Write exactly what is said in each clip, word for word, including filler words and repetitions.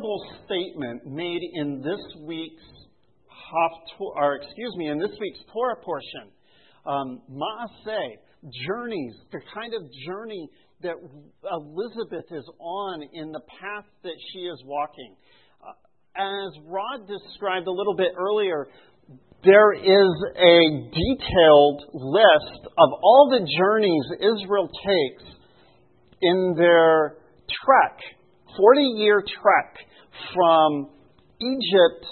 statement made in this week's Haftorah, or excuse me, in this week's Torah portion. Um, Maaseh, journeys, the kind of journey that Elizabeth is on in the path that she is walking. Uh, as Rod described a little bit earlier, there is a detailed list of all the journeys Israel takes in their trek, forty-year trek from Egypt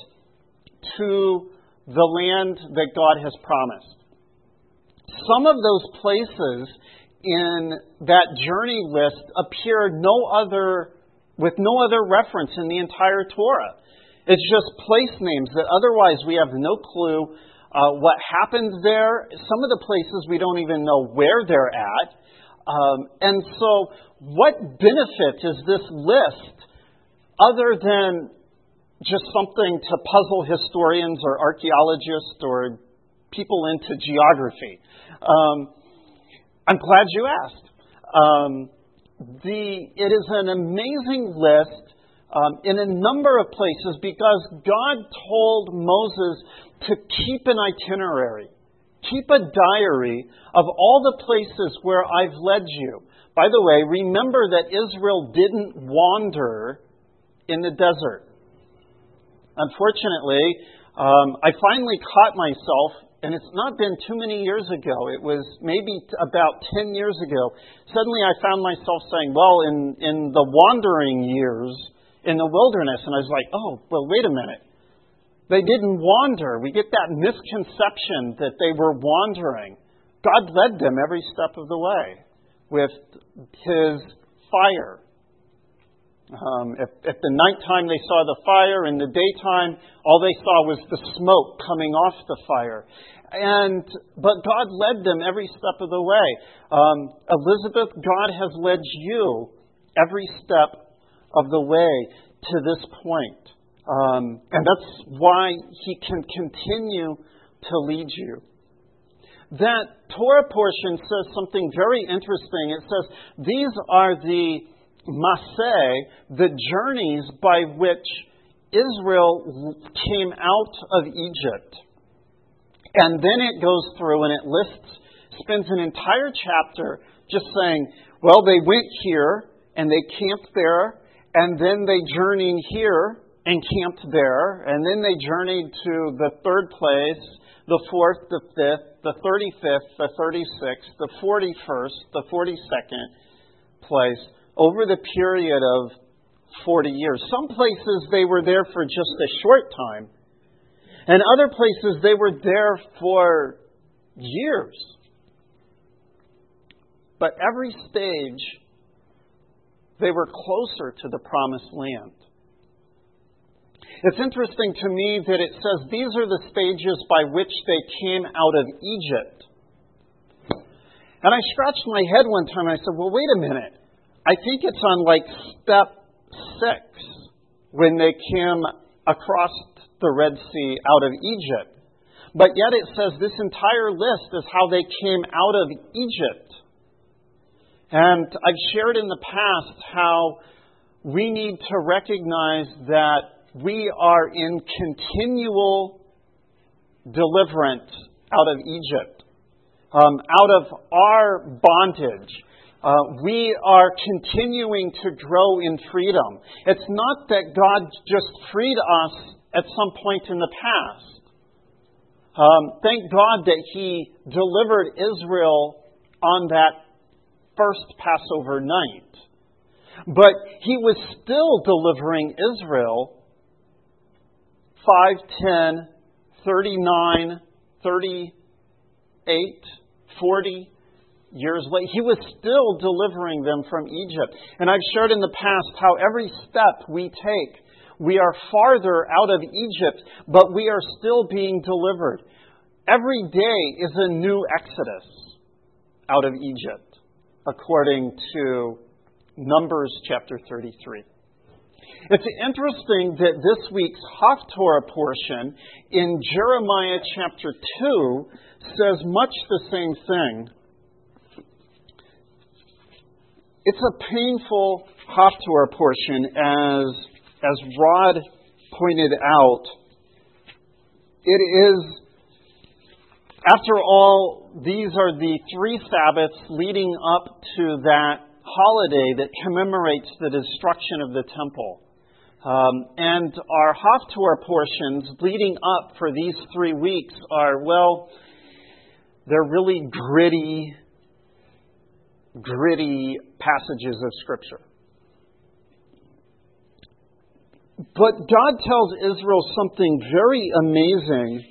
to the land that God has promised. Some of those places in that journey list appear no other, with no other reference in the entire Torah. It's just place names that otherwise we have no clue uh, what happens there. Some of the places we don't even know where they're at. Um, and so what benefit is this list other than just something to puzzle historians or archaeologists or people into geography? Um, I'm glad you asked. Um, the, it is an amazing list um, in a number of places because God told Moses to keep an itinerary, keep a diary of all the places where I've led you. By the way, remember that Israel didn't wander in the desert. Unfortunately, um, I finally caught myself, and it's not been too many years ago. It was maybe about ten years ago. Suddenly I found myself saying, well, in, in the wandering years in the wilderness. And I was like, oh, well, wait a minute. They didn't wander. We get that misconception that they were wandering. God led them every step of the way with His fire. Um, if, at the nighttime they saw the fire, in the daytime all they saw was the smoke coming off the fire. And but God led them every step of the way. Um, Elizabeth, God has led you every step of the way to this point. Um, and that's why He can continue to lead you. That Torah portion says something very interesting. It says, these are the Maaseh, the journeys by which Israel came out of Egypt. And then it goes through and it lists, spends an entire chapter just saying, well, they went here and they camped there, and then they journeyed here and camped there, and then they journeyed to the third place, the fourth, the fifth, the thirty-fifth, the thirty-sixth, the forty-first, the forty-second place, over the period of forty years. Some places they were there for just a short time. And other places they were there for years. But every stage they were closer to the promised land. It's interesting to me that it says these are the stages by which they came out of Egypt. And I scratched my head one time and I said, well, wait a minute. I think it's on like step six when they came across the Red Sea out of Egypt. But yet it says this entire list is how they came out of Egypt. And I've shared in the past how we need to recognize that we are in continual deliverance out of Egypt, um, out of our bondage. Uh, we are continuing to grow in freedom. It's not that God just freed us at some point in the past. Um, thank God that He delivered Israel on that first Passover night. But He was still delivering Israel five, ten, thirty-nine, thirty-eight, forty years later. He was still delivering them from Egypt. And I've shared in the past how every step we take, we are farther out of Egypt, but we are still being delivered. Every day is a new exodus out of Egypt, according to Numbers chapter thirty-three. It's interesting that this week's Haftorah portion in Jeremiah chapter two says much the same thing. It's a painful Haftorah portion as as Rod pointed out, it is, after all, these are the three Sabbaths leading up to that holiday that commemorates the destruction of the temple. Um, and our Haftorah portions leading up for these three weeks are, well, they're really gritty, gritty passages of Scripture. But God tells Israel something very amazing.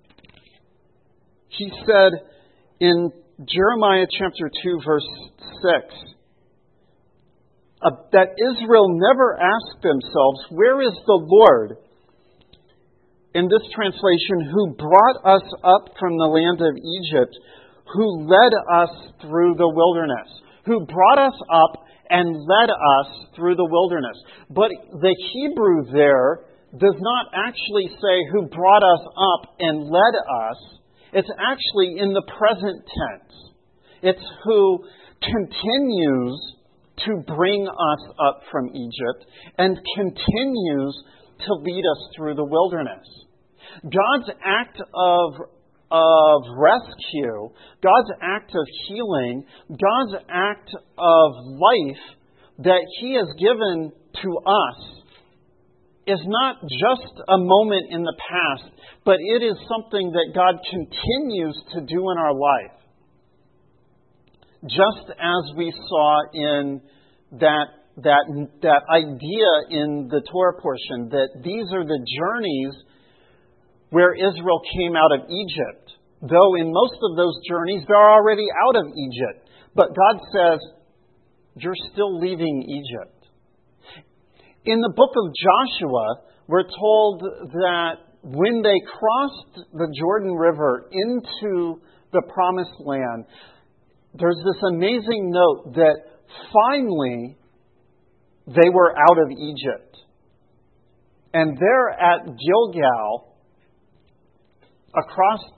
He said in Jeremiah chapter two, verse six, uh, that Israel never asked themselves, where is the Lord? In this translation, who brought us up from the land of Egypt, who led us through the wilderness, who brought us up and led us through the wilderness. But the Hebrew there does not actually say who brought us up and led us. It's actually in the present tense. It's who continues to bring us up from Egypt and continues to lead us through the wilderness. God's act of, of rescue, God's act of healing, God's act of life that He has given to us is not just a moment in the past, but it is something that God continues to do in our life. Just as we saw in that, that, that idea in the Torah portion, that these are the journeys where Israel came out of Egypt. Though in most of those journeys, they're already out of Egypt. But God says, you're still leaving Egypt. In the book of Joshua, we're told that when they crossed the Jordan River into the Promised Land, there's this amazing note that finally they were out of Egypt. And there at Gilgal, across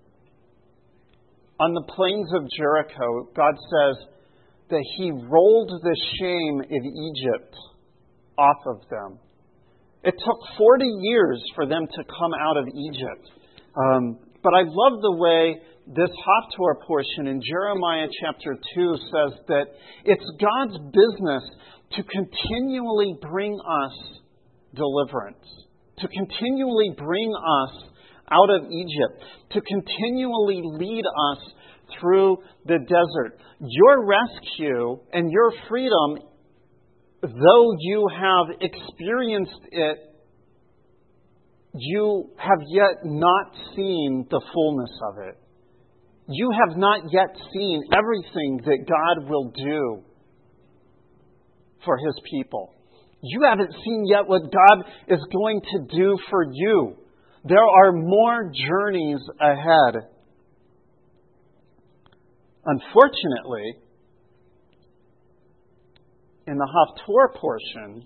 on the plains of Jericho, God says that He rolled the shame of Egypt off of them. It took forty years for them to come out of Egypt. Um, but I love the way this Haftorah portion in Jeremiah chapter two says that it's God's business to continually bring us deliverance, to continually bring us out of Egypt, to continually lead us through the desert. Your rescue and your freedom, though you have experienced it, you have yet not seen the fullness of it. You have not yet seen everything that God will do for His people. You haven't seen yet what God is going to do for you. There are more journeys ahead. Unfortunately, in the Haftorah portion,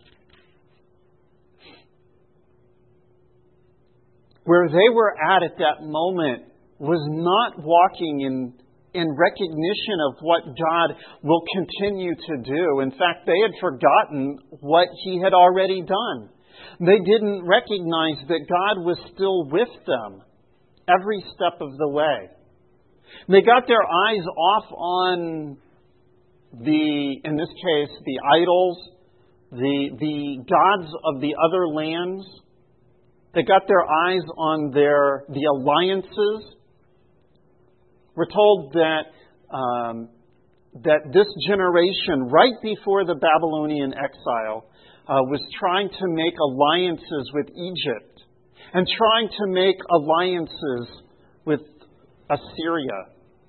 where they were at at that moment was not walking in, in recognition of what God will continue to do. In fact, they had forgotten what He had already done. They didn't recognize that God was still with them every step of the way. They got their eyes off on the, in this case, the idols, the, the gods of the other lands. They got their eyes on their the alliances. We're told that um, that this generation, right before the Babylonian exile, uh, was trying to make alliances with Egypt and trying to make alliances with Assyria.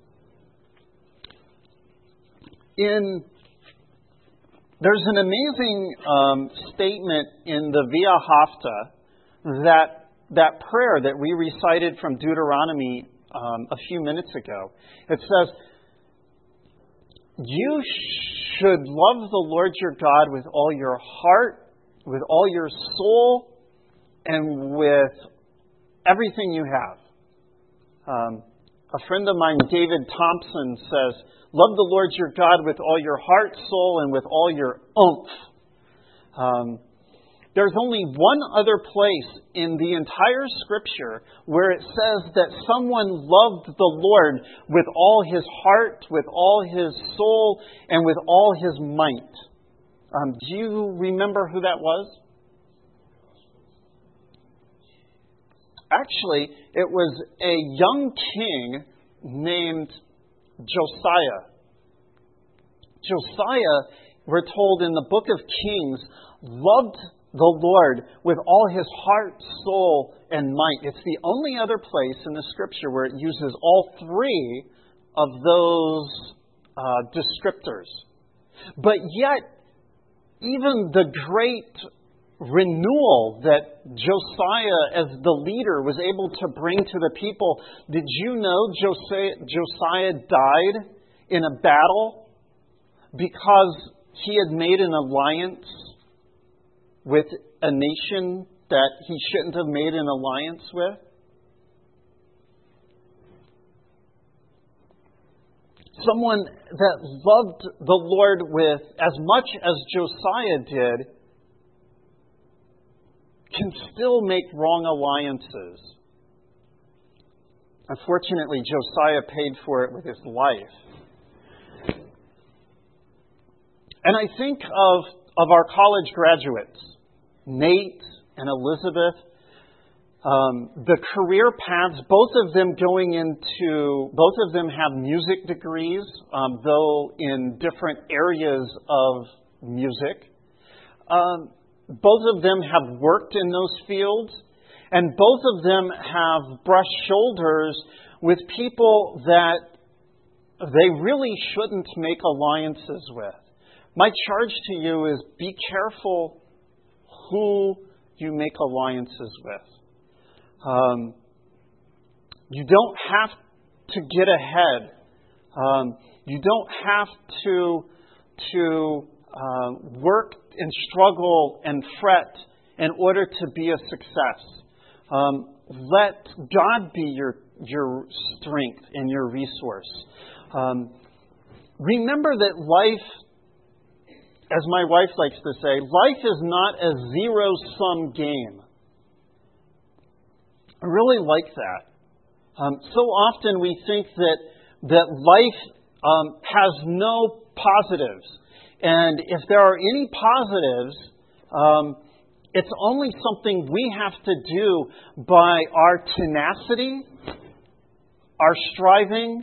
In there's an amazing um, statement in the Via Hafta, that that prayer that we recited from Deuteronomy um, a few minutes ago. It says, "You should love the Lord your God with all your heart, with all your soul, and with everything you have." Um, a friend of mine, David Thompson, says, "Love the Lord your God with all your heart, soul, and with all your oomph." Um, there's only one other place in the entire Scripture where it says that someone loved the Lord with all his heart, with all his soul, and with all his might. Um, do you remember who that was? Actually, it was a young king named Josiah. Josiah, we're told in the book of Kings, loved the Lord with all his heart, soul, and might. It's the only other place in the Scripture where it uses all three of those uh, descriptors. But yet, even the great renewal that Josiah, as the leader, was able to bring to the people, did you know Josiah, Josiah died in a battle because he had made an alliance with a nation that he shouldn't have made an alliance with? Someone that loved the Lord with as much as Josiah did can still make wrong alliances. Unfortunately, Josiah paid for it with his life. And I think of, of our college graduates, Nate and Elizabeth, um, the career paths, both of them going into, both of them have music degrees, um, though in different areas of music. Um, both of them have worked in those fields, and both of them have brushed shoulders with people that they really shouldn't make alliances with. My charge to you is be careful who you make alliances with. Um, you don't have to get ahead. Um, you don't have to to uh, work and struggle and fret in order to be a success. Um, let God be your your strength and your resource. Um, remember that life, as my wife likes to say, life is not a zero-sum game. I really like that. Um, so often we think that that life um, has no positives. And if there are any positives, um, it's only something we have to do by our tenacity, our striving.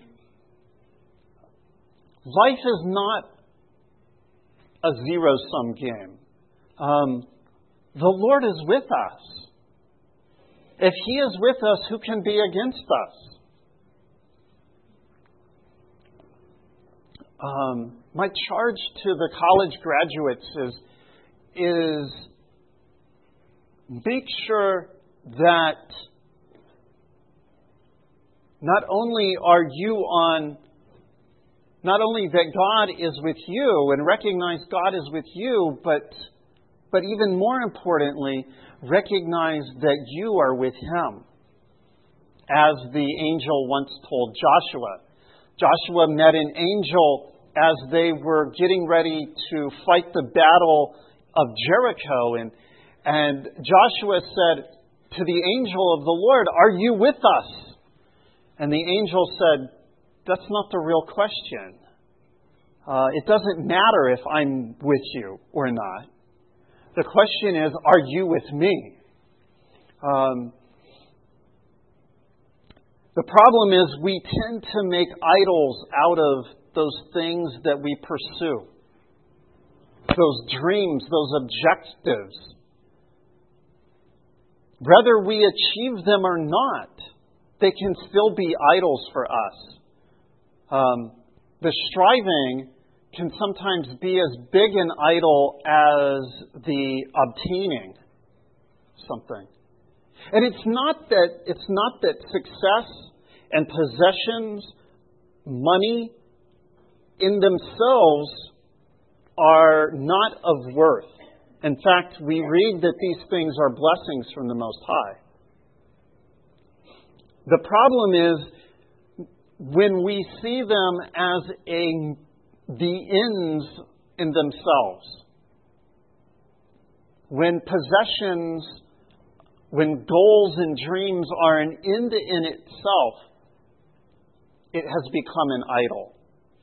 Life is not a zero-sum game. Um, the Lord is with us. If He is with us, who can be against us? Um, my charge to the college graduates is, is make sure that not only are you on, not only that God is with you and recognize God is with you, but, but even more importantly, recognize that you are with Him. As the angel once told Joshua. Joshua met an angel as they were getting ready to fight the battle of Jericho. And, and Joshua said to the angel of the Lord, "Are you with us?" And the angel said, "That's not the real question. Uh, it doesn't matter if I'm with you or not. The question is, are you with me?" Um, the problem is we tend to make idols out of those things that we pursue, those dreams, those objectives. Whether we achieve them or not, they can still be idols for us. Um, the striving can sometimes be as big an idol as the obtaining something. And it's not that it's not that success and possessions, money in themselves are not of worth. In fact, we read that these things are blessings from the Most High. The problem is when we see them as a the ends in themselves. when possessions, when goals and dreams are an end in itself, it has become an idol.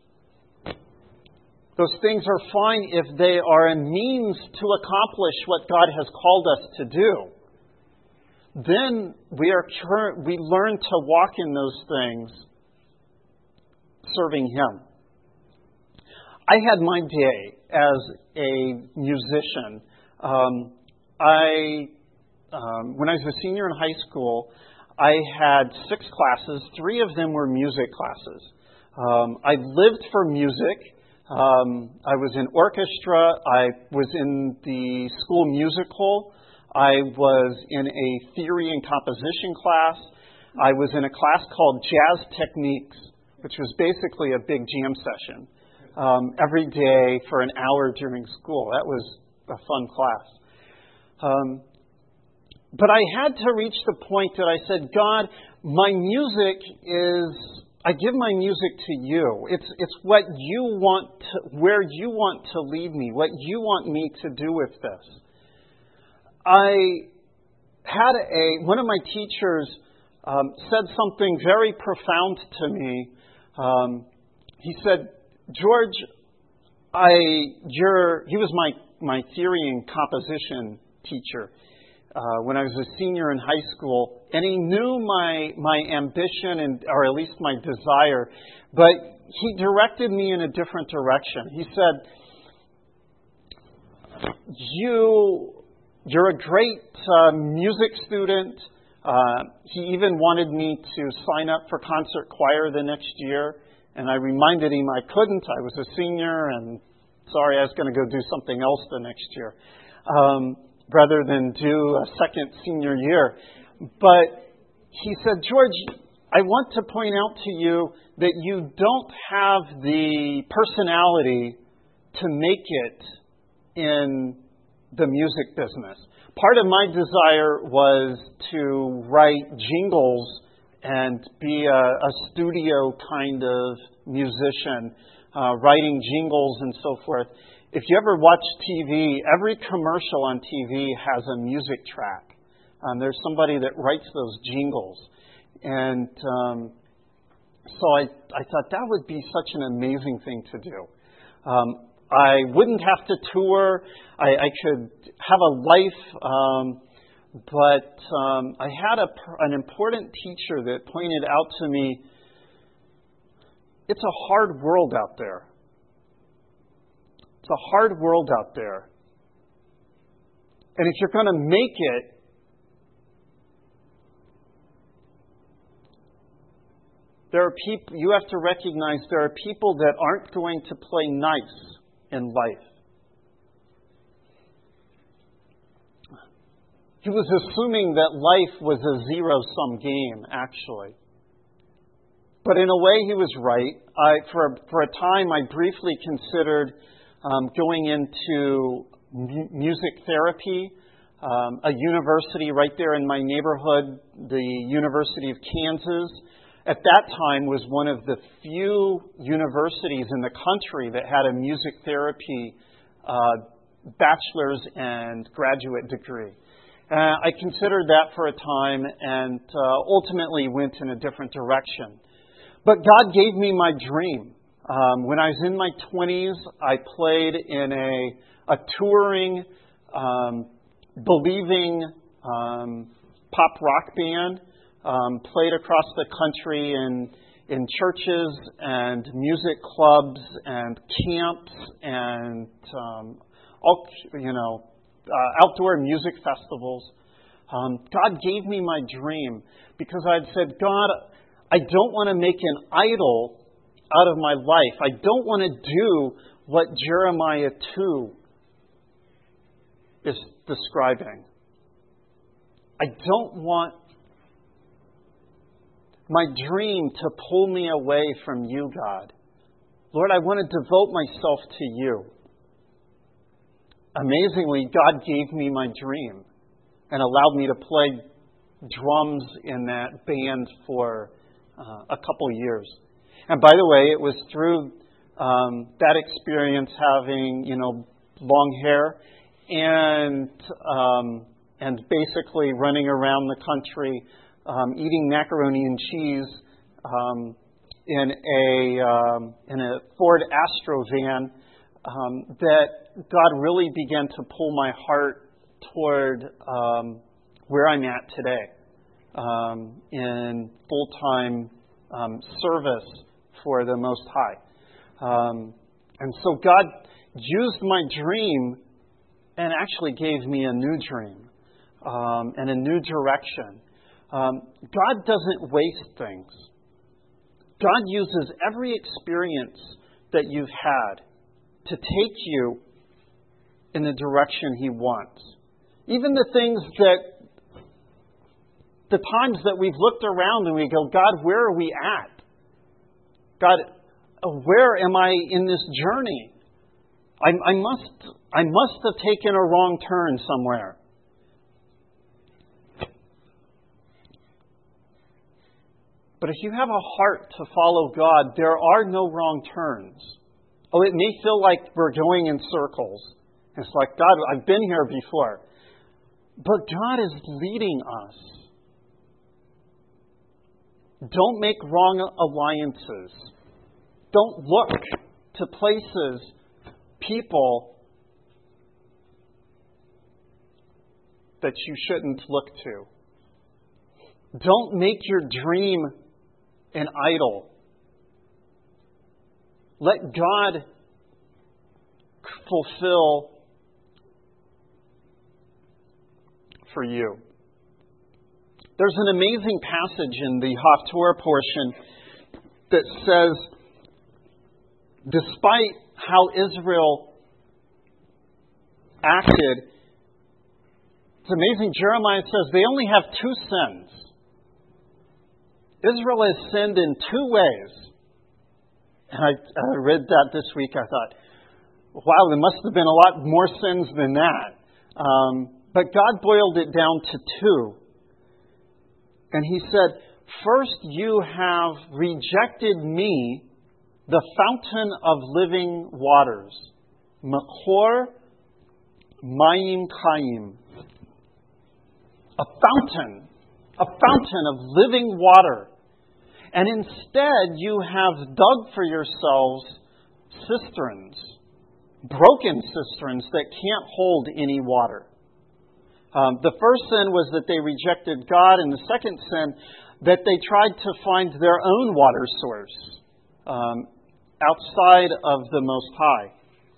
Those things are fine if they are a means to accomplish what God has called us to do. Then we are we learn to walk in those things, serving Him. I had my day as a musician. Um, I, um, when I was a senior in high school, I had six classes. Three of them were music classes. Um, I lived for music. Um, I was in orchestra. I was in the school musical. I was in a theory and composition class. I was in a class called Jazz Techniques, which was basically a big jam session um, every day for an hour during school. That was a fun class. Um, but I had to reach the point that I said, God, my music is, I give my music to you. It's it's what you want to, where you want to lead me, what you want me to do with this. I had a, one of my teachers um, said something very profound to me. Um, he said, George, I, you're, he was my, my theory and composition teacher uh, when I was a senior in high school, and he knew my, my ambition and, or at least my desire, but he directed me in a different direction. He said, you... You're a great uh, music student. Uh, he even wanted me to sign up for concert choir the next year. And I reminded him I couldn't. I was a senior and sorry, I was going to go do something else the next year um, rather than do a second senior year. But he said, George, I want to point out to you that you don't have the personality to make it in the music business. Part of my desire was to write jingles and be a, a studio kind of musician, uh, writing jingles and so forth. If you ever watch T V, every commercial on T V has a music track. Um, there's somebody that writes those jingles. And um, so I, I thought that would be such an amazing thing to do. Um, I wouldn't have to tour. I, I could have a life. Um, but um, I had a, an important teacher that pointed out to me, it's a hard world out there. It's a hard world out there. And if you're going to make it, there are people, you have to recognize there are people that aren't going to play nice in life. He was assuming that life was a zero-sum game, actually. But in a way, he was right. I, for, for a time, I briefly considered um, going into mu- music therapy. Um, a university right there in my neighborhood, the University of Kansas, at that time was one of the few universities in the country that had a music therapy uh, bachelor's and graduate degree. Uh, I considered that for a time and uh, ultimately went in a different direction. But God gave me my dream. Um, when I was in my twenties, I played in a, a touring, um, believing um, pop rock band. Um, played across the country in in churches and music clubs and camps and um, all, you know uh, outdoor music festivals. Um, God gave me my dream because I'd said, God, I don't want to make an idol out of my life. I don't want to do what Jeremiah two is describing. I don't want my dream to pull me away from you, God. Lord, I want to devote myself to you. Amazingly, God gave me my dream and allowed me to play drums in that band for uh, a couple years. And by the way, it was through um, that experience, having, you know, long hair and um, and basically running around the country, um, eating macaroni and cheese um, in a um, in a Ford Astro van, um, that God really began to pull my heart toward um, where I'm at today, um, in full-time um, service for the Most High. Um, and so God used my dream and actually gave me a new dream um, and a new direction. Um, God doesn't waste things. God uses every experience that you've had to take you in the direction He wants. Even the things that, the times that we've looked around and we go, God, where are we at? God, where am I in this journey? I, I must, I must have taken a wrong turn somewhere. But if you have a heart to follow God, there are no wrong turns. Oh, it may feel like we're going in circles. It's like, God, I've been here before. But God is leading us. Don't make wrong alliances. Don't look to places, people that you shouldn't look to. Don't make your dream an idol. Let God fulfill for you. There's an amazing passage in the Haftorah portion that says, despite how Israel acted, it's amazing. Jeremiah says they only have two sins. Israel has sinned in two ways. And I, I read that this week. I thought, wow, there must have been a lot more sins than that. Um, but God boiled it down to two. And He said, first you have rejected me, the fountain of living waters. Makor Mayim Chaim. A fountain. A fountain of living water. And instead you have dug for yourselves cisterns. Broken cisterns that can't hold any water. Um, the first sin was that they rejected God, and the second sin, that they tried to find their own water source um, outside of the Most High.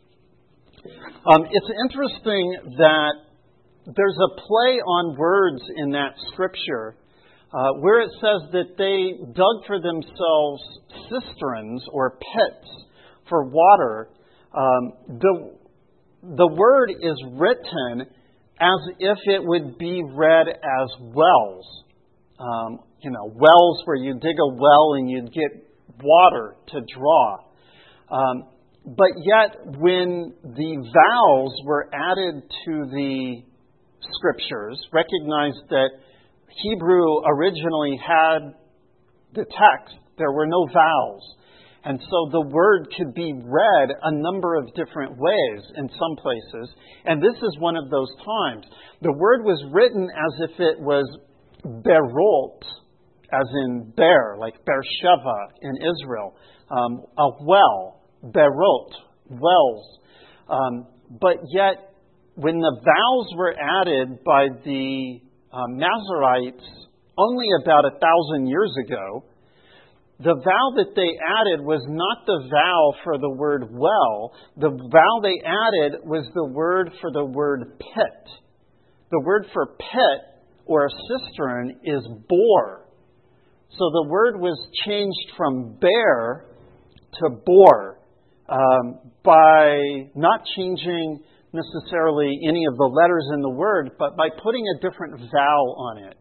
Um, it's interesting that there's a play on words in that scripture uh, where it says that they dug for themselves cisterns or pits for water. Um, the, the word is written as if it would be read as wells. Um, you know, wells where you dig a well and you'd get water to draw. Um, but yet, when the vowels were added to the Scriptures, recognize that Hebrew originally had the text. There were no vowels. And so the word could be read a number of different ways in some places. And this is one of those times. The word was written as if it was berot, as in bear, like Beersheba in Israel. Um, a well, berot, wells. Um, but yet, when the vowels were added by the um, Nazarites only about a thousand years ago, the vow that they added was not the vow for the word well. The vow they added was the word for the word pit. The word for pit or a cistern is bore. So the word was changed from bear to bore um, by not changing necessarily any of the letters in the word, but by putting a different vowel on it.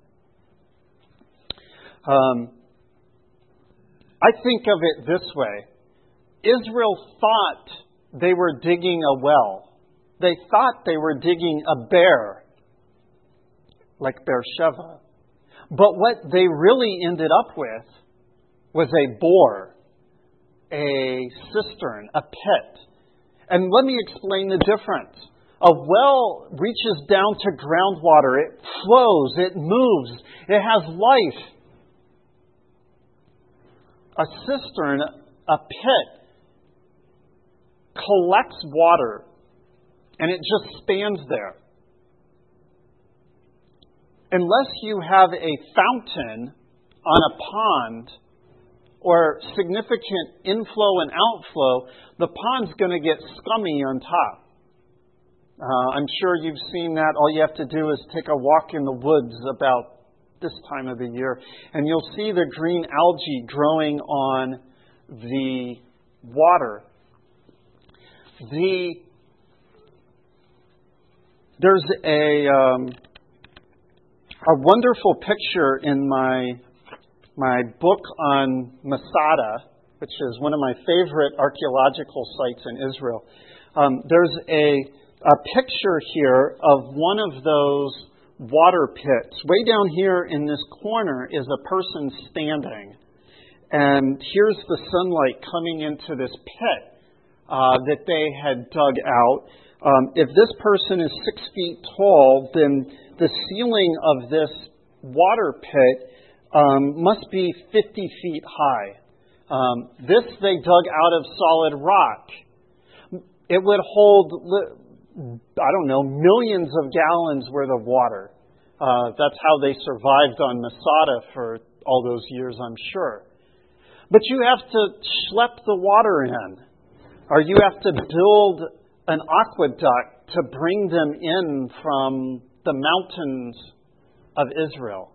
Um, I think of it this way. Israel thought they were digging a well. They thought they were digging a bear, like Beersheba. But what they really ended up with was a bore, a cistern, a pit. And let me explain the difference. A well reaches down to groundwater. It flows. It moves. It has life. A cistern, a pit, collects water, and it just stands there. Unless you have a fountain on a pond or significant inflow and outflow, the pond's going to get scummy on top. Uh, I'm sure you've seen that. All you have to do is take a walk in the woods about this time of the year, and you'll see the green algae growing on the water. The there's a um, a wonderful picture in my my book on Masada, which is one of my favorite archaeological sites in Israel. Um, there's a A picture here of one of those water pits. Way down here in this corner is a person standing. And here's the sunlight coming into this pit uh, that they had dug out. Um, if this person is six feet tall, then the ceiling of this water pit um, must be fifty feet high. Um, this they dug out of solid rock. It would hold... Li- I don't know, millions of gallons worth of water. Uh, that's how they survived on Masada for all those years, I'm sure. But you have to schlep the water in, or you have to build an aqueduct to bring them in from the mountains of Israel.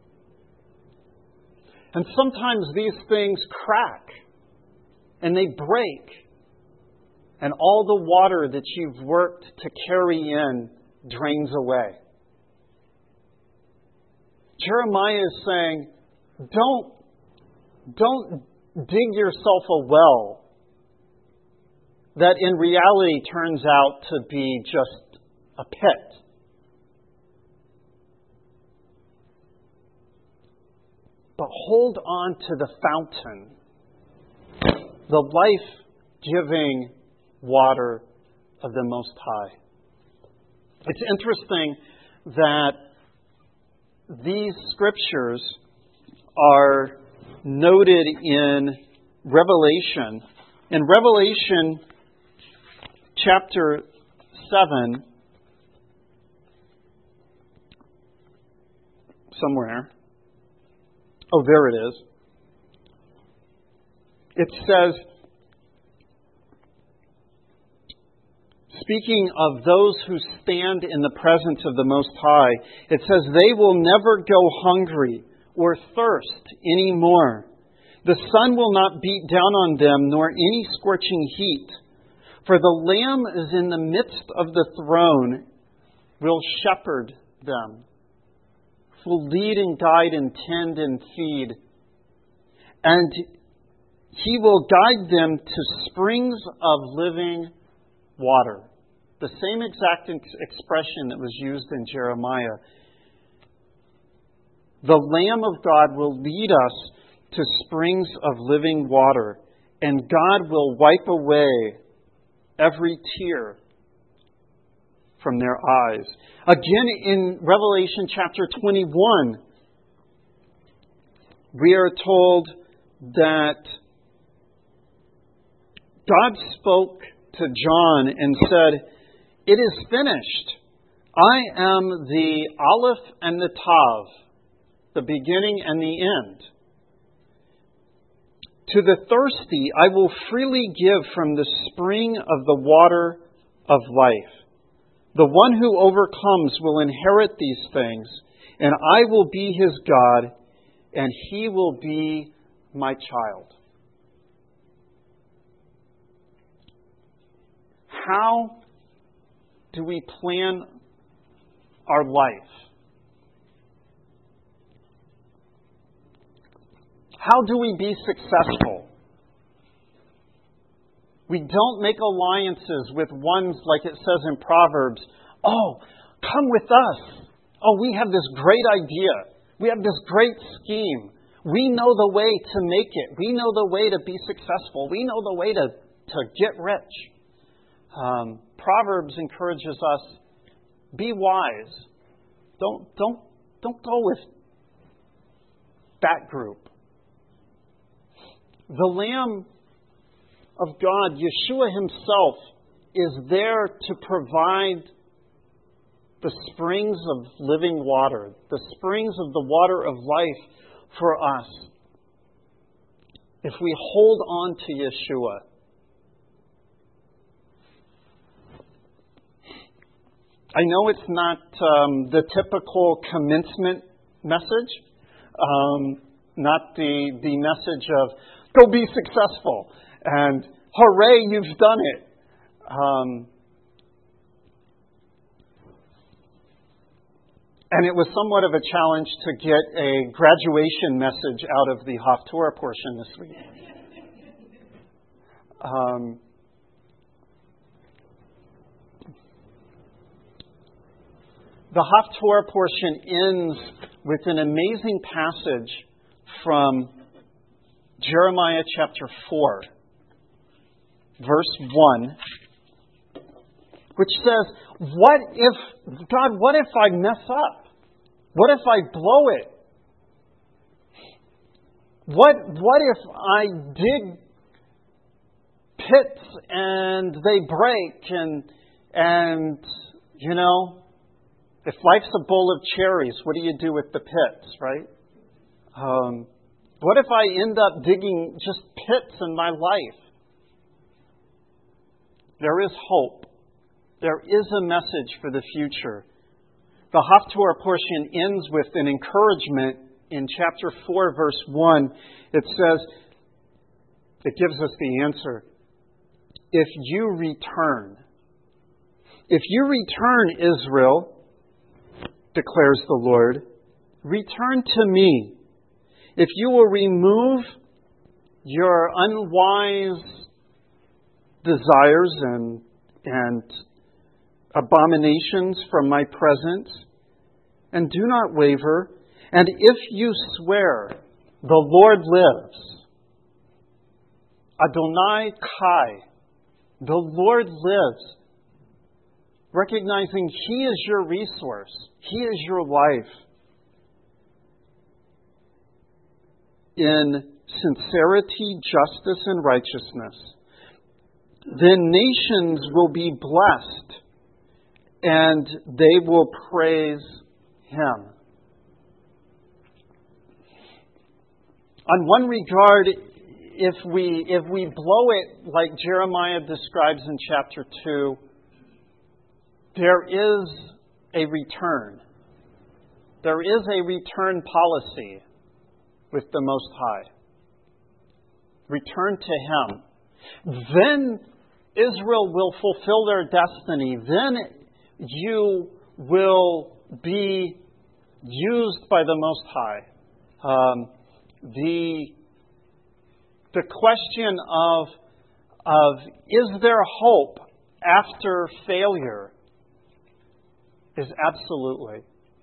And sometimes these things crack, and they break. And all the water that you've worked to carry in drains away. Jeremiah is saying, don't, don't dig yourself a well that in reality turns out to be just a pit. But hold on to the fountain, the life-giving water of the Most High. It's interesting that these scriptures are noted in Revelation. In Revelation chapter seven, somewhere, oh, there it is. It says, speaking of those who stand in the presence of the Most High, it says, they will never go hungry or thirst any more. The sun will not beat down on them, nor any scorching heat. For the Lamb is in the midst of the throne, will shepherd them, will lead and guide and tend and feed. And He will guide them to springs of living water. The same exact ex- expression that was used in Jeremiah. The Lamb of God will lead us to springs of living water, and God will wipe away every tear from their eyes. Again, in Revelation chapter twenty-one, we are told that God spoke to John and said, "It is finished. I am the Aleph and the Tav, the beginning and the end. To the thirsty I will freely give from the spring of the water of life. The one who overcomes will inherit these things, and I will be his God, and he will be my child." How do we plan our life? How do we be successful? We don't make alliances with ones like it says in Proverbs. Oh, come with us. Oh, we have this great idea. We have this great scheme. We know the way to make it. We know the way to be successful. We know the way to, to get rich. Um, Proverbs encourages us, be wise. Don't, don't, don't go with that group. The Lamb of God, Yeshua himself, is there to provide the springs of living water, the springs of the water of life for us. If we hold on to Yeshua. I know it's not um, the typical commencement message, um, not the, the message of, go be successful, and hooray, you've done it. Um, and it was somewhat of a challenge to get a graduation message out of the Haftorah portion this week. Um, The Haftorah portion ends with an amazing passage from Jeremiah chapter four, verse one, which says, what if, God, what if I mess up? What if I blow it? What, what if I dig pits and they break and, and, you know, if life's a bowl of cherries, what do you do with the pits, right? Um, what if I end up digging just pits in my life? There is hope. There is a message for the future. The Haftorah portion ends with an encouragement in chapter four, verse one. It says, it gives us the answer. If you return, if you return, Israel, declares the Lord, return to me. If you will remove your unwise desires and, and abominations from my presence, and do not waver, and if you swear, the Lord lives, Adonai Kai, the Lord lives, recognizing He is your resource. He is your life. In sincerity, justice, and righteousness, then nations will be blessed and they will praise Him. On one regard, if we, if we blow it like Jeremiah describes in chapter two, there is a return. There is a return policy with the Most High. Return to Him. Then Israel will fulfill their destiny. Then you will be used by the Most High. Um, the, the question of, of is there hope after failure is absolutely.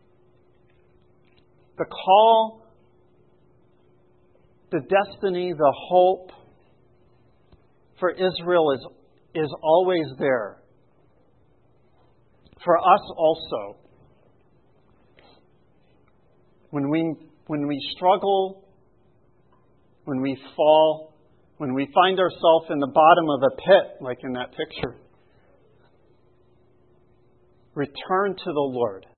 The call, the destiny, the hope for Israel is, is always there. For us also. When we, when we struggle, when we fall, when we find ourselves in the bottom of a pit, like in that picture, return to the Lord.